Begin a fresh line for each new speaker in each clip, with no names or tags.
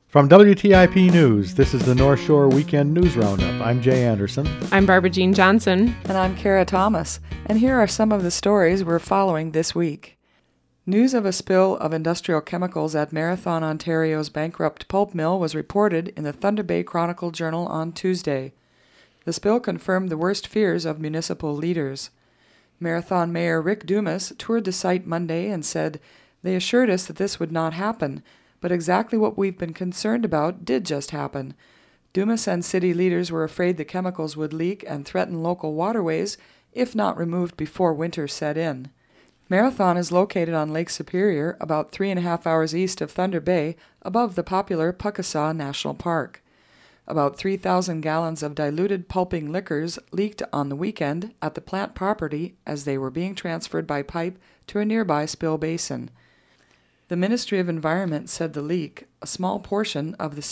From WTIP News, this is the North Shore Weekend News Roundup. I'm Jay Anderson.
I'm Barbara Jean Johnson.
And I'm Kara Thomas. And here are some of the stories we're following this week. News of a spill of industrial chemicals at Marathon, Ontario's bankrupt pulp mill was reported in the Thunder Bay Chronicle-Journal on Tuesday. The spill confirmed the worst fears of municipal leaders. Marathon Mayor Rick Dumas toured the site Monday and said, "They assured us that this would not happen, but exactly what we've been concerned about did just happen." Dumas and city leaders were afraid the chemicals would leak and threaten local waterways if not removed before winter set in. Marathon is located on Lake Superior, about 3.5 hours east of Thunder Bay, above the popular Puckasaw National Park. About 3,000 gallons of diluted pulping liquors leaked on the weekend at the plant property as they were being transferred by pipe to a nearby spill basin. The Ministry of Environment said the leak, a small portion of the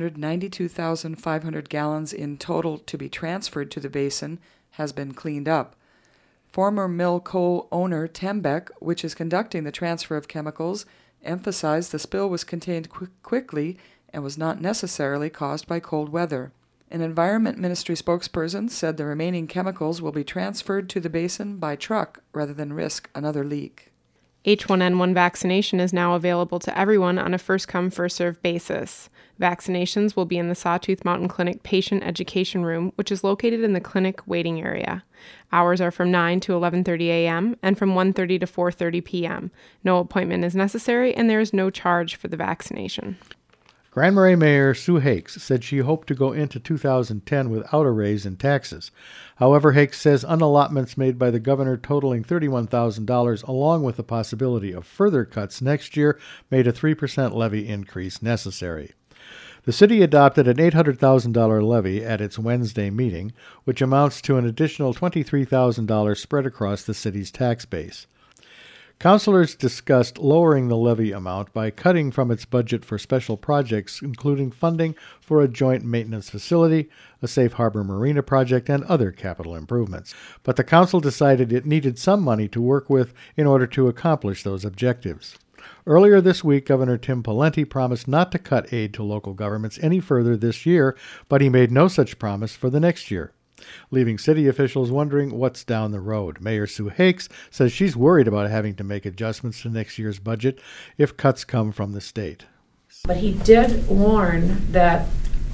792,500 gallons in total to be transferred to the basin, has been cleaned up. Former mill coal owner Tembec, which is conducting the transfer of chemicals, emphasized the spill was contained quickly and was not necessarily caused by cold weather. An Environment Ministry spokesperson said the remaining chemicals will be transferred to the basin by truck rather than risk another leak.
H1N1 vaccination is now available to everyone on a first-come, first-served basis. Vaccinations will be in the Sawtooth Mountain Clinic Patient Education Room, which is located in the clinic waiting area. Hours are from 9 to 11:30 a.m. and from 1:30 to 4:30 p.m. No appointment is necessary, and there is no charge for the vaccination.
Grand Marais Mayor Sue Hakes said she hoped to go into 2010 without a raise in taxes. However, Hakes says unallotments made by the governor totaling $31,000 along with the possibility of further cuts next year made a 3% levy increase necessary. The city adopted an $800,000 levy at its Wednesday meeting, which amounts to an additional $23,000 spread across the city's tax base. Councilors discussed lowering the levy amount by cutting from its budget for special projects, including funding for a joint maintenance facility, a safe harbor marina project, and other capital improvements. But the council decided it needed some money to work with in order to accomplish those objectives. Earlier this week, Governor Tim Pawlenty promised not to cut aid to local governments any further this year, but he made no such promise for the next year, leaving city officials wondering what's down the road. Mayor Sue Hakes says she's worried about having to make adjustments to next year's budget if cuts come from the state.
But he did warn that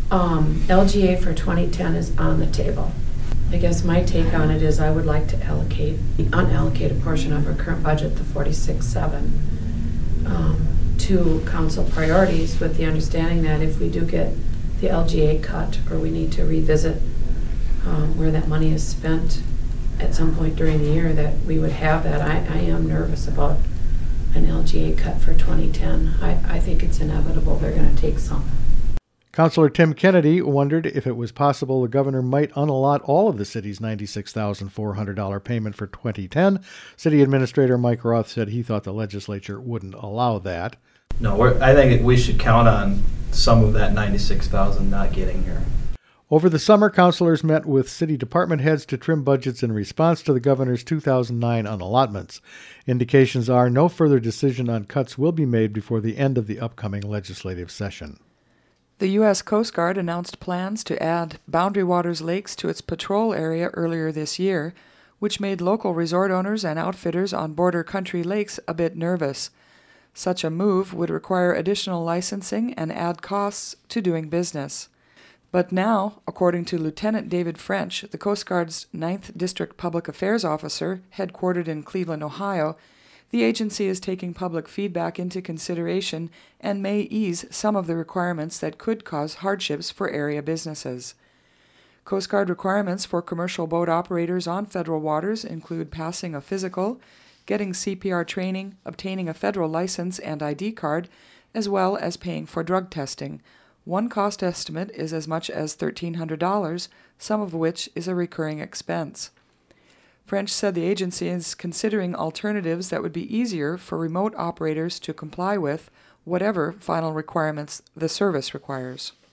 LGA for 2010 is on the table. I guess my take on it is I would like to allocate the unallocated portion of our current budget, the 46.7, to council priorities, with the understanding that if we do get the LGA cut or we need to revisit where that money is spent at some point during the year, that we would have that. I am nervous about an LGA cut for 2010. I think it's inevitable they're going to take some.
Councilor Tim Kennedy wondered if it was possible the governor might unallot all of the city's $96,400 payment for 2010. City Administrator Mike Roth said he thought the legislature wouldn't allow that.
No, I think we should count on some of that $96,000 not getting here.
Over the summer, councilors met with city department heads to trim budgets in response to the governor's 2009 unallotments. Indications are no further decision on cuts will be made before the end of the upcoming legislative session.
The U.S. Coast Guard announced plans to add Boundary Waters Lakes to its patrol area earlier this year, which made local resort owners and outfitters on border country lakes a bit nervous. Such a move would require additional licensing and add costs to doing business. But now, according to Lieutenant David French, the Coast Guard's 9th District Public Affairs Officer, headquartered in Cleveland, Ohio, the agency is taking public feedback into consideration and may ease some of the requirements that could cause hardships for area businesses. Coast Guard requirements for commercial boat operators on federal waters include passing a physical, getting CPR training, obtaining a federal license and ID card, as well as paying for drug testing. One cost estimate is as much as $1,300, some of which is a recurring expense. French said the agency is considering alternatives that would be easier for remote operators to comply with, whatever final requirements the service requires.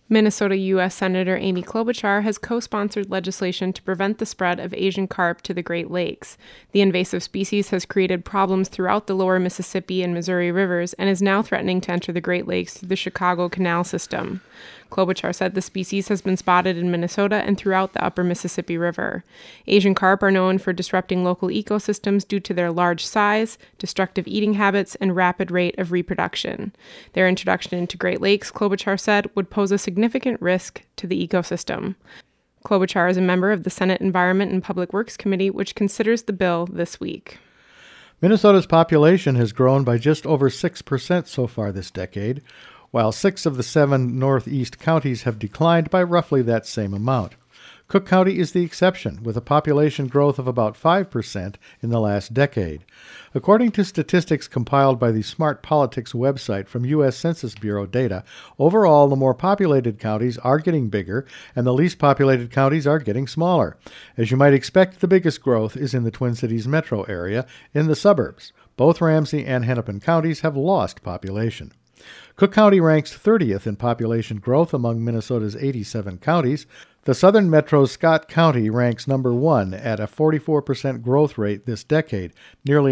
Minnesota U.S. Senator Amy Klobuchar has co-sponsored legislation to prevent the spread of Asian carp to the Great Lakes. The invasive species has created problems throughout the lower Mississippi and Missouri rivers and is now threatening to enter the Great Lakes through the Chicago Canal system. Klobuchar said the species has been spotted in Minnesota and throughout the upper Mississippi River. Asian carp are known for disrupting local ecosystems due to their large size, destructive eating habits, and rapid rate of reproduction. Their introduction into Great Lakes, Klobuchar said, would pose a significant risk to the ecosystem. Klobuchar is a member of the Senate Environment and Public Works Committee, which considers the bill this week.
Minnesota's population has grown by just over 6% so far this decade, while 6 of the 7 northeast counties have declined by roughly that same amount. Cook County is the exception, with a population growth of about 5% in the last decade. According to statistics compiled by the Smart Politics website from U.S. Census Bureau data, overall the more populated counties are getting bigger and the least populated counties are getting smaller. As you might expect, the biggest growth is in the Twin Cities metro area. In the suburbs, both Ramsey and Hennepin counties have lost population. Cook County ranks 30th in population growth among Minnesota's 87 counties. The southern metro's Scott County ranks number 1 at a 44% growth rate this decade, nearly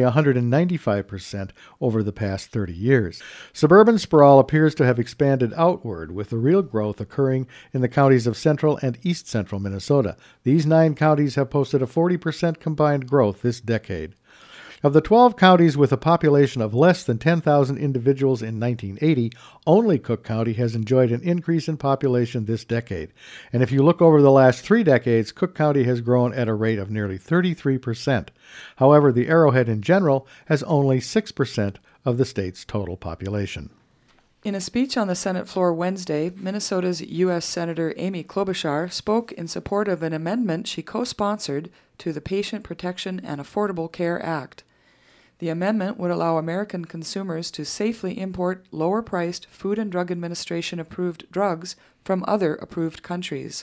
195% over the past 30 years. Suburban sprawl appears to have expanded outward, with the real growth occurring in the counties of central and east central Minnesota. These 9 counties have posted a 40% combined growth this decade. Of the 12 counties with a population of less than 10,000 individuals in 1980, only Cook County has enjoyed an increase in population this decade. And if you look over the last 3 decades, Cook County has grown at a rate of nearly 33%. However, the Arrowhead in general has only 6% of the state's total population.
In a speech on the Senate floor Wednesday, Minnesota's U.S. Senator Amy Klobuchar spoke in support of an amendment she co-sponsored to the Patient Protection and Affordable Care Act. The amendment would allow American consumers to safely import lower-priced Food and Drug Administration-approved drugs from other approved countries.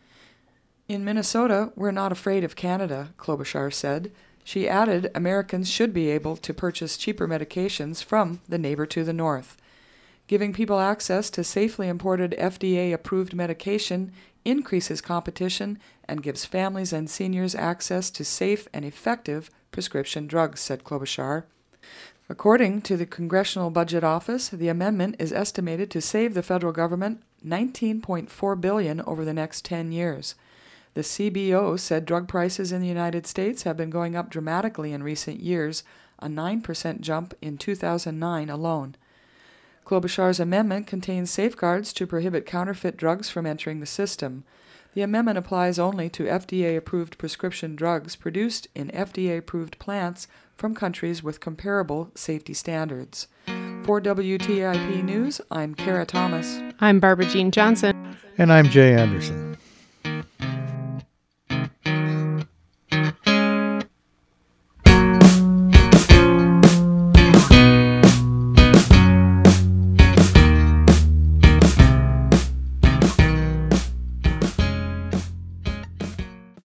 In Minnesota, we're not afraid of Canada, Klobuchar said. She added Americans should be able to purchase cheaper medications from the neighbor to the north. Giving people access to safely imported FDA-approved medication increases competition and gives families and seniors access to safe and effective prescription drugs, said Klobuchar. According to the Congressional Budget Office, the amendment is estimated to save the federal government $19.4 billion over the next 10 years. The CBO said drug prices in the United States have been going up dramatically in recent years, a 9% jump in 2009 alone. Klobuchar's amendment contains safeguards to prohibit counterfeit drugs from entering the system. The amendment applies only to FDA-approved prescription drugs produced in FDA-approved plants from countries with comparable safety standards. For WTIP News, I'm Kara Thomas.
I'm Barbara Jean Johnson.
And I'm Jay Anderson.